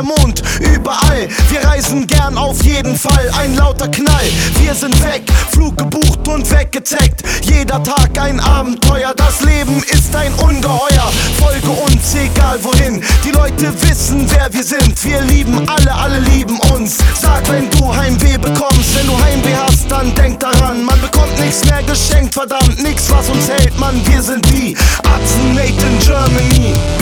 Mond, überall. Wir reisen gern auf jeden Fall, ein lauter Knall. Wir sind weg, Flug gebucht und weggezeckt. Jeder Tag ein Abenteuer, das Leben ist ein Ungeheuer. Folge uns, egal wohin, die Leute wissen, wer wir sind. Wir lieben alle lieben uns. Sag, wenn du Heimweh bekommst, wenn du Heimweh hast, dann denk daran. Man bekommt nichts mehr geschenkt, verdammt, nix was uns hält, Mann, wir sind die Atzen made in Germany.